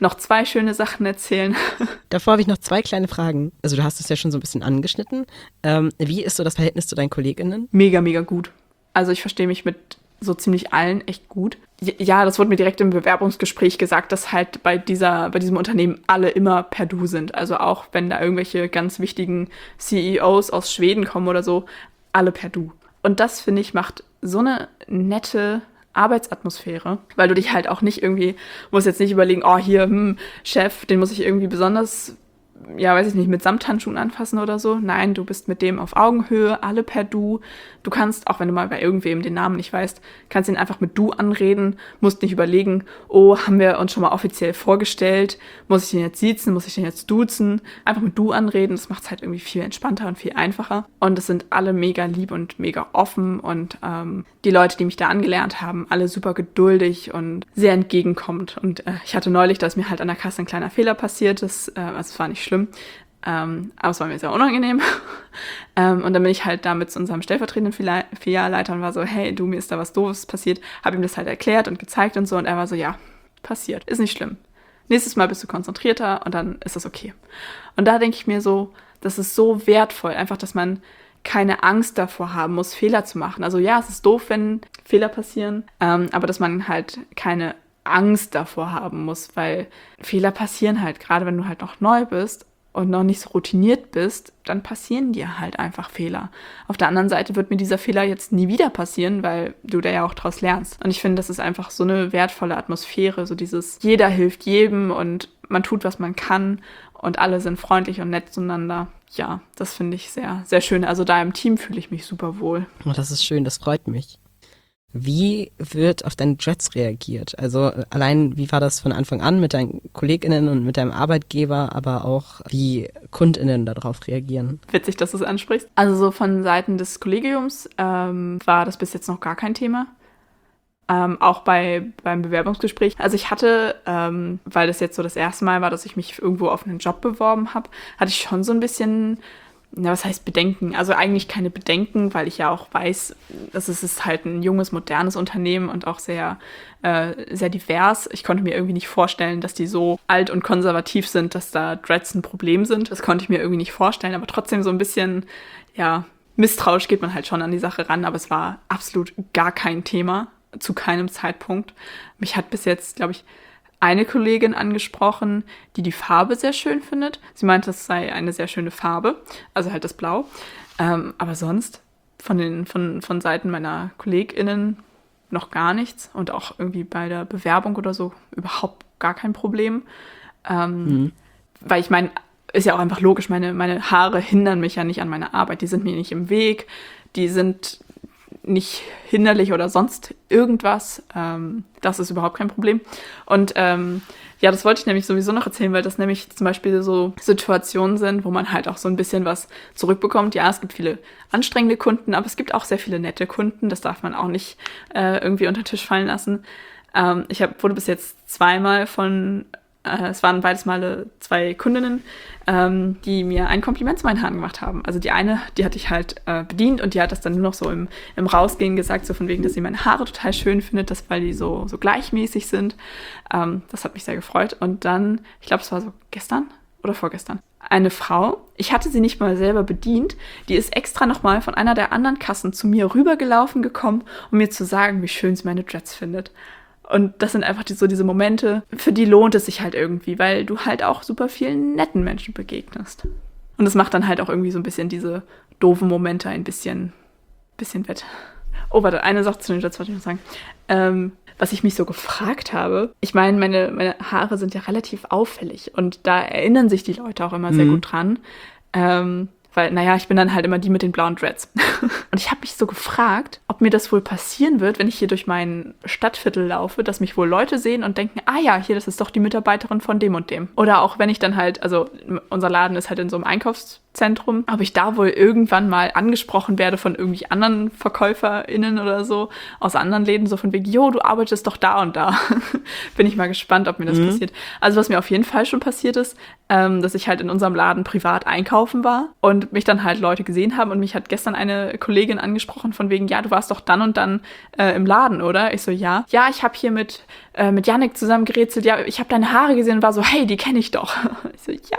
2 schöne Sachen erzählen.
Davor habe ich noch 2 kleine Fragen. Also du hast es ja schon so ein bisschen angeschnitten. Wie ist so das Verhältnis zu deinen KollegInnen?
Mega, mega gut. Also ich verstehe mich mit so ziemlich allen echt gut. Ja, das wurde mir direkt im Bewerbungsgespräch gesagt, dass halt bei diesem Unternehmen alle immer per Du sind. Also auch wenn da irgendwelche ganz wichtigen CEOs aus Schweden kommen oder so, alle per Du. Und das, finde ich, macht so eine nette Arbeitsatmosphäre, weil du dich halt auch nicht irgendwie, musst jetzt nicht überlegen, oh hier, Chef, den muss ich irgendwie besonders, ja, weiß ich nicht, mit Samthandschuhen anfassen oder so. Nein, du bist mit dem auf Augenhöhe, alle per Du. Du kannst, auch wenn du mal bei irgendwem den Namen nicht weißt, kannst ihn einfach mit Du anreden, musst nicht überlegen, oh, haben wir uns schon mal offiziell vorgestellt, muss ich den jetzt siezen, muss ich den jetzt duzen? Einfach mit Du anreden, das macht es halt irgendwie viel entspannter und viel einfacher. Und es sind alle mega lieb und mega offen und die Leute, die mich da angelernt haben, alle super geduldig und sehr entgegenkommend. Und ich hatte neulich, da ist mir halt an der Kasse ein kleiner Fehler passiert, also es war nicht schlimm, aber es war mir sehr unangenehm. Und dann bin ich halt da mit unserem stellvertretenden Filialleiter und war so, hey, du, mir ist da was Doofes passiert, habe ihm das halt erklärt und gezeigt und so und er war so, ja, passiert, ist nicht schlimm. Nächstes Mal bist du konzentrierter und dann ist das okay. Und da denke ich mir so, das ist so wertvoll, einfach, dass man keine Angst davor haben muss, Fehler zu machen. Also ja, es ist doof, wenn Fehler passieren, aber dass man halt keine Angst davor haben muss, weil Fehler passieren halt, gerade wenn du halt noch neu bist und noch nicht so routiniert bist, dann passieren dir halt einfach Fehler. Auf der anderen Seite wird mir dieser Fehler jetzt nie wieder passieren, weil du da ja auch draus lernst. Und ich finde, das ist einfach so eine wertvolle Atmosphäre, so dieses, jeder hilft jedem und man tut, was man kann und alle sind freundlich und nett zueinander. Ja, das finde ich sehr, sehr schön. Also da im Team fühle ich mich super wohl.
Oh, das ist schön, das freut mich. Wie wird auf deine Dreads reagiert? Also allein, wie war das von Anfang an mit deinen KollegInnen und mit deinem Arbeitgeber, aber auch wie KundInnen darauf reagieren?
Witzig, dass du es ansprichst. Also so von Seiten des Kollegiums war das bis jetzt noch gar kein Thema. Auch beim Bewerbungsgespräch. Also ich hatte, weil das jetzt so das erste Mal war, dass ich mich irgendwo auf einen Job beworben habe, hatte ich schon so ein bisschen was heißt Bedenken? Also eigentlich keine Bedenken, weil ich ja auch weiß, dass es ist halt ein junges, modernes Unternehmen und auch sehr, sehr divers. Ich konnte mir irgendwie nicht vorstellen, dass die so alt und konservativ sind, dass da Dreads ein Problem sind. Das konnte ich mir irgendwie nicht vorstellen, aber trotzdem so ein bisschen, ja, misstrauisch geht man halt schon an die Sache ran, aber es war absolut gar kein Thema, zu keinem Zeitpunkt. Mich hat bis jetzt, glaube ich, eine Kollegin angesprochen, die Farbe sehr schön findet. Sie meinte, es sei eine sehr schöne Farbe, also halt das Blau. Aber sonst von Seiten meiner KollegInnen noch gar nichts und auch irgendwie bei der Bewerbung oder so überhaupt gar kein Problem. Weil ich meine, ist ja auch einfach logisch, meine Haare hindern mich ja nicht an meiner Arbeit. Die sind mir nicht im Weg, die sind nicht hinderlich oder sonst irgendwas. Das ist überhaupt kein Problem. Und ja, das wollte ich nämlich sowieso noch erzählen, weil das nämlich zum Beispiel so Situationen sind, wo man halt auch so ein bisschen was zurückbekommt. Ja, es gibt viele anstrengende Kunden, aber es gibt auch sehr viele nette Kunden. Das darf man auch nicht irgendwie unter den Tisch fallen lassen. Ich wurde bis jetzt zweimal es waren beides Male 2 Kundinnen, die mir ein Kompliment zu meinen Haaren gemacht haben. Also die eine, die hatte ich halt bedient und die hat das dann nur noch so im Rausgehen gesagt, so von wegen, dass sie meine Haare total schön findet, weil die so gleichmäßig sind. Das hat mich sehr gefreut. Und dann, ich glaube, es war so gestern oder vorgestern, eine Frau, ich hatte sie nicht mal selber bedient, die ist extra nochmal von einer der anderen Kassen zu mir rübergelaufen gekommen, um mir zu sagen, wie schön sie meine Dreads findet. Und das sind einfach diese Momente, für die lohnt es sich halt irgendwie, weil du halt auch super vielen netten Menschen begegnest. Und das macht dann halt auch irgendwie so ein bisschen diese doofen Momente ein bisschen wett. Oh, warte, eine Sache zu den Jets wollte ich noch sagen. Was ich mich so gefragt habe, ich meine, meine Haare sind ja relativ auffällig und da erinnern sich die Leute auch immer sehr gut dran. Weil, naja, ich bin dann halt immer die mit den blauen Dreads. Und ich habe mich so gefragt, ob mir das wohl passieren wird, wenn ich hier durch mein Stadtviertel laufe, dass mich wohl Leute sehen und denken, ah ja, hier, das ist doch die Mitarbeiterin von dem und dem. Oder auch wenn ich dann halt, also unser Laden ist halt in so einem Einkaufszentrum, ob ich da wohl irgendwann mal angesprochen werde von irgendwie anderen VerkäuferInnen oder so, aus anderen Läden, so von wegen, jo, du arbeitest doch da und da. Bin ich mal gespannt, ob mir das passiert. Also was mir auf jeden Fall schon passiert ist, dass ich halt in unserem Laden privat einkaufen war und mich dann halt Leute gesehen haben und mich hat gestern eine Kollegin angesprochen von wegen, ja, du warst doch dann und dann im Laden, oder? Ich so, ja. Ja, ich habe hier mit Yannick zusammen gerätselt, ja, ich habe deine Haare gesehen und war so, hey, die kenne ich doch. Ich so, ja,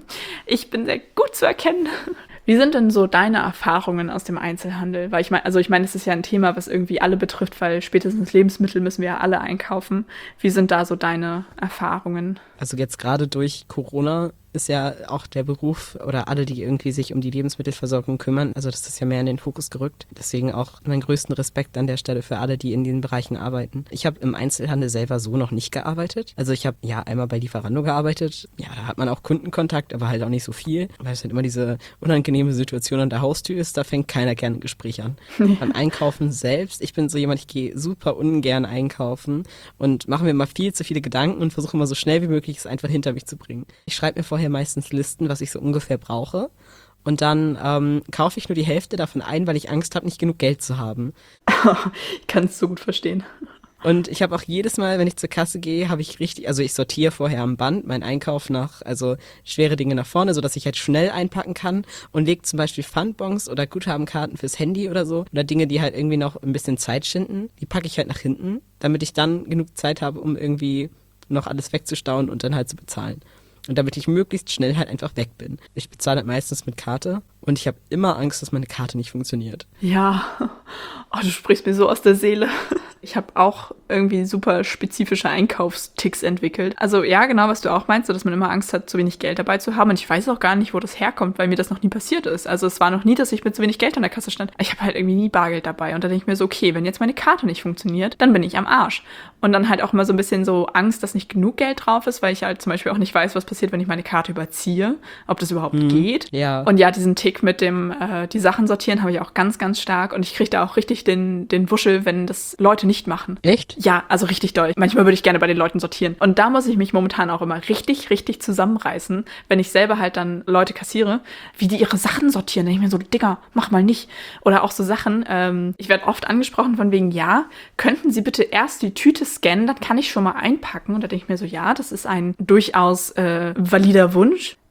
ich bin sehr gut zu erkennen. Wie sind denn so deine Erfahrungen aus dem Einzelhandel? Weil ich meine, es ist ja ein Thema, was irgendwie alle betrifft, weil spätestens Lebensmittel müssen wir ja alle einkaufen. Wie sind da so deine Erfahrungen?
Also jetzt gerade durch Corona ist ja auch der Beruf oder alle, die irgendwie sich um die Lebensmittelversorgung kümmern, also das ist ja mehr in den Fokus gerückt. Deswegen auch meinen größten Respekt an der Stelle für alle, die in den Bereichen arbeiten. Ich habe im Einzelhandel selber so noch nicht gearbeitet. Also ich habe ja einmal bei Lieferando gearbeitet. Ja, da hat man auch Kundenkontakt, aber halt auch nicht so viel, weil es halt immer diese unangenehme Situation an der Haustür ist. Da fängt keiner gerne ein Gespräch an. Beim Einkaufen selbst, ich bin so jemand, ich gehe super ungern einkaufen und mache mir immer viel zu viele Gedanken und versuche immer so schnell wie möglich es einfach hinter mich zu bringen. Ich schreibe mir vorher meistens Listen, was ich so ungefähr brauche. Und dann kaufe ich nur die Hälfte davon ein, weil ich Angst habe, nicht genug Geld zu haben.
Ich kann es so gut verstehen.
Und ich habe auch jedes Mal, wenn ich zur Kasse gehe, habe ich also ich sortiere vorher am Band meinen Einkauf also schwere Dinge nach vorne, sodass ich halt schnell einpacken kann und lege zum Beispiel Pfandbons oder Guthabenkarten fürs Handy oder so oder Dinge, die halt irgendwie noch ein bisschen Zeit schinden, die packe ich halt nach hinten, damit ich dann genug Zeit habe, um irgendwie noch alles wegzustauen und dann halt zu bezahlen. Und damit ich möglichst schnell halt einfach weg bin. Ich bezahle halt meistens mit Karte und ich habe immer Angst, dass meine Karte nicht funktioniert.
Ja, oh, du sprichst mir so aus der Seele. Ich habe auch irgendwie super spezifische Einkaufsticks entwickelt. Also ja, genau, was du auch meinst, so dass man immer Angst hat, zu wenig Geld dabei zu haben. Und ich weiß auch gar nicht, wo das herkommt, weil mir das noch nie passiert ist. Also es war noch nie, dass ich mit zu wenig Geld an der Kasse stand. Ich habe halt irgendwie nie Bargeld dabei. Und dann denke ich mir so, okay, wenn jetzt meine Karte nicht funktioniert, dann bin ich am Arsch. Und dann halt auch immer so ein bisschen so Angst, dass nicht genug Geld drauf ist, weil ich halt zum Beispiel auch nicht weiß, was passiert, wenn ich meine Karte überziehe, ob das überhaupt geht.
Ja.
Und ja, diesen Tick mit dem die Sachen sortieren habe ich auch ganz, ganz stark. Und ich kriege da auch richtig den Wuschel, wenn das Leute nicht machen.
Echt?
Ja, also richtig doll. Manchmal würde ich gerne bei den Leuten sortieren. Und da muss ich mich momentan auch immer richtig, richtig zusammenreißen, wenn ich selber halt dann Leute kassiere, wie die ihre Sachen sortieren. Da denke ich mir so, Digga, mach mal nicht. Oder auch so Sachen, ich werde oft angesprochen von wegen, ja, könnten Sie bitte erst die Tüte scannen, dann kann ich schon mal einpacken. Und da denke ich mir so, ja, das ist ein durchaus valider Wunsch.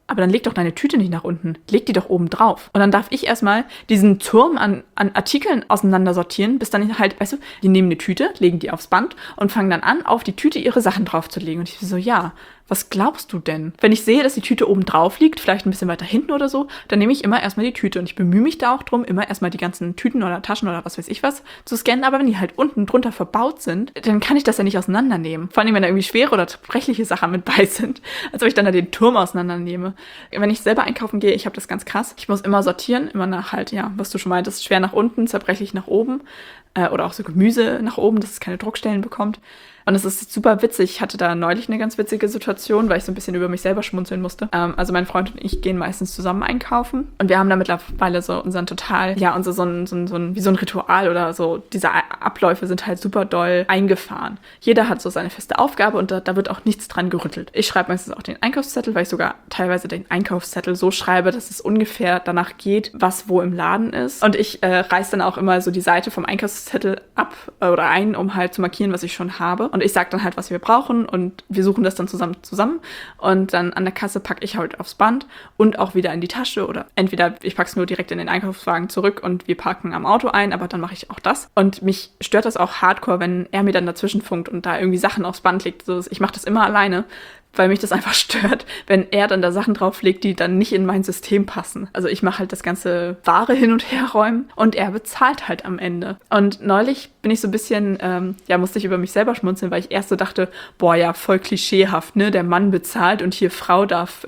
aber dann leg doch deine Tüte nicht nach unten, leg die doch oben drauf. Und dann darf ich erstmal diesen Turm an Artikeln auseinandersortieren, bis dann halt, weißt du, die nehmen eine Tüte, legen die aufs Band und fangen dann an, auf die Tüte ihre Sachen draufzulegen. Und ich so, ja, was glaubst du denn? Wenn ich sehe, dass die Tüte oben drauf liegt, vielleicht ein bisschen weiter hinten oder so, dann nehme ich immer erstmal die Tüte. Und ich bemühe mich da auch drum, immer erstmal die ganzen Tüten oder Taschen oder was weiß ich was zu scannen. Aber wenn die halt unten drunter verbaut sind, dann kann ich das ja nicht auseinandernehmen. Vor allem, wenn da irgendwie schwere oder zerbrechliche Sachen mit bei sind. Als ob ich dann da den Turm auseinandernehme. Wenn ich selber einkaufen gehe, ich habe das ganz krass. Ich muss immer sortieren, immer nach halt, ja, was du schon meintest, schwer nach unten, zerbrechlich nach oben. Oder auch so Gemüse nach oben, dass es keine Druckstellen bekommt. Und es ist super witzig. Ich hatte da neulich eine ganz witzige Situation, weil ich so ein bisschen über mich selber schmunzeln musste. Also mein Freund und ich gehen meistens zusammen einkaufen. Und wir haben da mittlerweile so unseren wie so ein Ritual oder so. Diese Abläufe sind halt super doll eingefahren. Jeder hat so seine feste Aufgabe und da wird auch nichts dran gerüttelt. Ich schreibe meistens auch den Einkaufszettel, weil ich sogar teilweise den Einkaufszettel so schreibe, dass es ungefähr danach geht, was wo im Laden ist. Und ich reiße dann auch immer so die Seite vom Einkaufszettel ab oder ein, um halt zu markieren, was ich schon habe. Und ich sage dann halt, was wir brauchen und wir suchen das dann zusammen. Und dann an der Kasse packe ich halt aufs Band und auch wieder in die Tasche oder entweder ich packe es nur direkt in den Einkaufswagen zurück und wir parken am Auto ein, aber dann mache ich auch das. Und mich stört das auch hardcore, wenn er mir dann dazwischen funkt und da irgendwie Sachen aufs Band legt. So, ich mache das immer alleine, weil mich das einfach stört, wenn er dann da Sachen drauflegt, die dann nicht in mein System passen. Also ich mache halt das ganze Ware hin und her räumen und er bezahlt halt am Ende. Und neulich bin ich so ein bisschen, musste ich über mich selber schmunzeln, weil ich erst so dachte, boah, ja, voll klischeehaft, ne? Der Mann bezahlt und hier Frau darf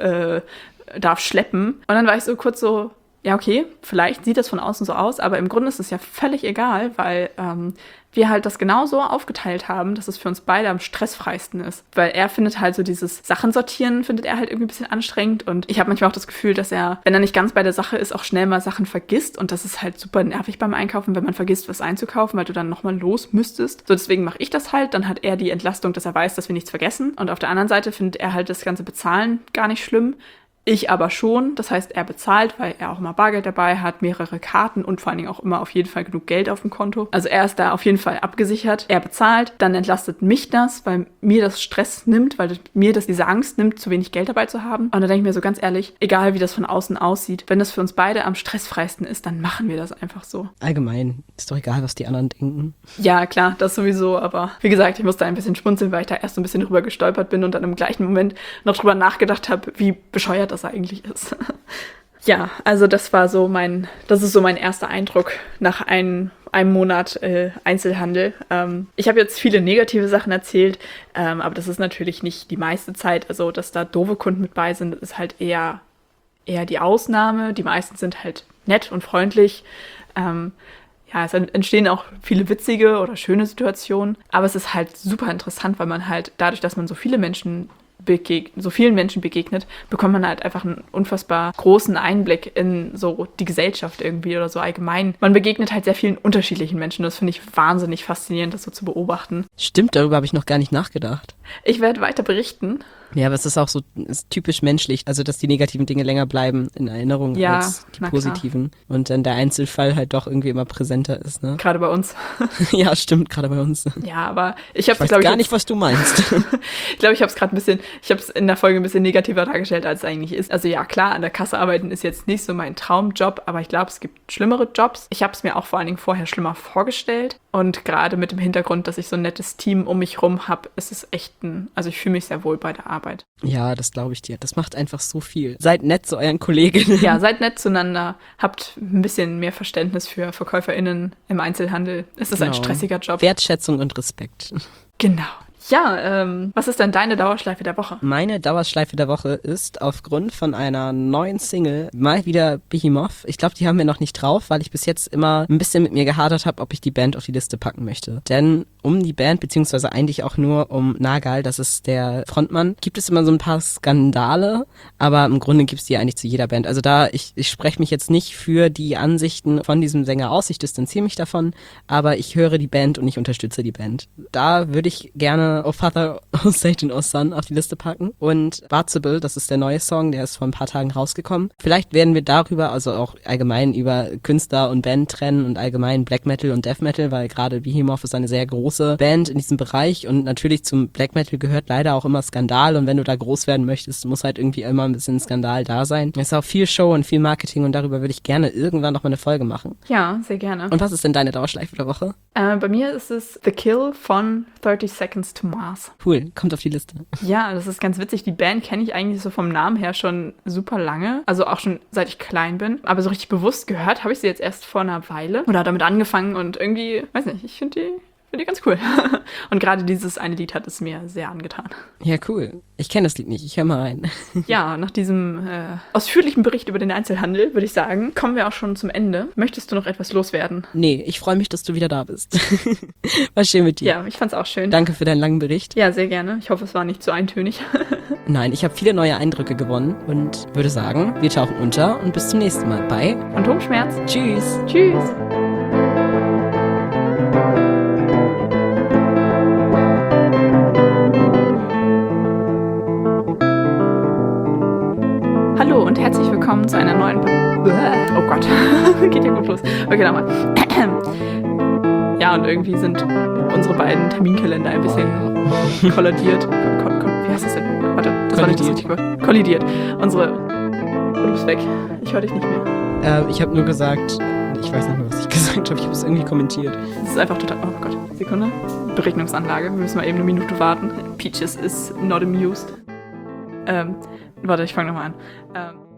schleppen. Und dann war ich so kurz so, ja, okay, vielleicht sieht das von außen so aus, aber im Grunde ist es ja völlig egal, weil wir halt das genauso aufgeteilt haben, dass es für uns beide am stressfreisten ist. Weil er findet halt so dieses Sachen sortieren, findet er halt irgendwie ein bisschen anstrengend und ich habe manchmal auch das Gefühl, dass er, wenn er nicht ganz bei der Sache ist, auch schnell mal Sachen vergisst und das ist halt super nervig beim Einkaufen, wenn man vergisst, was einzukaufen, weil du dann nochmal los müsstest. So, deswegen mache ich das halt, dann hat er die Entlastung, dass er weiß, dass wir nichts vergessen und auf der anderen Seite findet er halt das ganze Bezahlen gar nicht schlimm. Ich aber schon, das heißt, er bezahlt, weil er auch immer Bargeld dabei hat, mehrere Karten und vor allen Dingen auch immer auf jeden Fall genug Geld auf dem Konto. Also er ist da auf jeden Fall abgesichert. Er bezahlt, dann entlastet mich das, weil mir das Stress nimmt, weil mir das diese Angst nimmt, zu wenig Geld dabei zu haben. Und da denke ich mir so ganz ehrlich, egal wie das von außen aussieht, wenn das für uns beide am stressfreisten ist, dann machen wir das einfach so.
Allgemein, ist doch egal, was die anderen denken.
Ja, klar, das sowieso, aber wie gesagt, ich musste ein bisschen schmunzeln, weil ich da erst so ein bisschen drüber gestolpert bin und dann im gleichen Moment noch drüber nachgedacht habe, wie bescheuert das eigentlich ist. Ja, also das ist so mein erster Eindruck nach einem Monat Einzelhandel. Ich habe jetzt viele negative Sachen erzählt, aber das ist natürlich nicht die meiste Zeit. Also, dass da doofe Kunden mit bei sind, ist halt eher die Ausnahme. Die meisten sind halt nett und freundlich. Es entstehen auch viele witzige oder schöne Situationen, aber es ist halt super interessant, weil man halt dadurch, dass man so vielen Menschen begegnet, bekommt man halt einfach einen unfassbar großen Einblick in so die Gesellschaft irgendwie oder so allgemein. Man begegnet halt sehr vielen unterschiedlichen Menschen. Das finde ich wahnsinnig faszinierend, das so zu beobachten.
Stimmt, darüber habe ich noch gar nicht nachgedacht.
Ich werde weiter berichten.
Ja, aber es ist auch so ist typisch menschlich, also dass die negativen Dinge länger bleiben in Erinnerung als die positiven. Klar. Und dann der Einzelfall halt doch irgendwie immer präsenter ist, ne?
Gerade bei uns.
Ja, stimmt, gerade bei uns.
Ja, aber ich weiß
gar nicht, was du meinst.
Ich glaube, ich habe es in der Folge ein bisschen negativer dargestellt, als es eigentlich ist. Also ja, klar, an der Kasse arbeiten ist jetzt nicht so mein Traumjob, aber ich glaube, es gibt schlimmere Jobs. Ich habe es mir auch vor allen Dingen vorher schlimmer vorgestellt. Und gerade mit dem Hintergrund, dass ich so ein nettes Team um mich rum habe, ist es echt also ich fühle mich sehr wohl bei der Arbeit.
Ja, das glaube ich dir. Das macht einfach so viel. Seid nett zu euren Kolleginnen.
Ja, seid nett zueinander. Habt ein bisschen mehr Verständnis für VerkäuferInnen im Einzelhandel. Es ist ein stressiger Job.
Wertschätzung und Respekt.
Genau. Ja, was ist denn deine Dauerschleife der Woche?
Meine Dauerschleife der Woche ist aufgrund von einer neuen Single mal wieder Behemoth. Ich glaube, die haben wir noch nicht drauf, weil ich bis jetzt immer ein bisschen mit mir gehadert habe, ob ich die Band auf die Liste packen möchte. Denn um die Band, beziehungsweise eigentlich auch nur um Nagal, das ist der Frontmann, gibt es immer so ein paar Skandale, aber im Grunde gibt es die eigentlich zu jeder Band. Also ich spreche mich jetzt nicht für die Ansichten von diesem Sänger aus, ich distanziere mich davon, aber ich höre die Band und ich unterstütze die Band. Da würde ich gerne Oh Father, Oh Satan, Oh Son auf die Liste packen. Und Bartzable, das ist der neue Song, der ist vor ein paar Tagen rausgekommen. Vielleicht werden wir darüber, also auch allgemein über Künstler und Band trennen und allgemein Black Metal und Death Metal, weil gerade Behemoth ist eine sehr große Band in diesem Bereich und natürlich zum Black Metal gehört leider auch immer Skandal und wenn du da groß werden möchtest, muss halt irgendwie immer ein bisschen Skandal da sein. Es ist auch viel Show und viel Marketing und darüber würde ich gerne irgendwann noch mal eine Folge machen.
Ja, sehr gerne.
Und was ist denn deine Dauerschleife der Woche?
Bei mir ist es The Kill von 30 Seconds to Mars.
Cool, kommt auf die Liste.
Ja, das ist ganz witzig. Die Band kenne ich eigentlich so vom Namen her schon super lange. Also auch schon seit ich klein bin. Aber so richtig bewusst gehört habe ich sie jetzt erst vor einer Weile. Oder damit angefangen und irgendwie, weiß nicht, ich finde die ganz cool. Und gerade dieses eine Lied hat es mir sehr angetan.
Ja, cool. Ich kenne das Lied nicht, ich höre mal rein.
Ja, nach diesem ausführlichen Bericht über den Einzelhandel, würde ich sagen, kommen wir auch schon zum Ende. Möchtest du noch etwas loswerden?
Nee, ich freue mich, dass du wieder da bist. War schön mit dir.
Ja, ich fand's auch schön.
Danke für deinen langen Bericht.
Ja, sehr gerne. Ich hoffe, es war nicht zu eintönig.
Nein, ich habe viele neue Eindrücke gewonnen und würde sagen, wir tauchen unter und bis zum nächsten Mal bei
Phantomschmerz.
Tschüss.
Tschüss. Hallo und herzlich willkommen zu einer neuen... Oh Gott, geht ja gut los. Okay, nochmal. Ja, und irgendwie sind unsere beiden Terminkalender ein bisschen kollidiert. Wie heißt das denn? Warte, das war nicht das richtige Wort. Kollidiert. Du bist weg. Ich höre dich nicht mehr.
Ich habe nur gesagt, ich weiß nicht mehr, was ich gesagt habe. Ich habe es irgendwie kommentiert.
Das ist einfach total... Oh Gott, Sekunde. Berechnungsanlage. Wir müssen mal eben eine Minute warten. Peaches is not amused. Warte, ich fange nochmal an.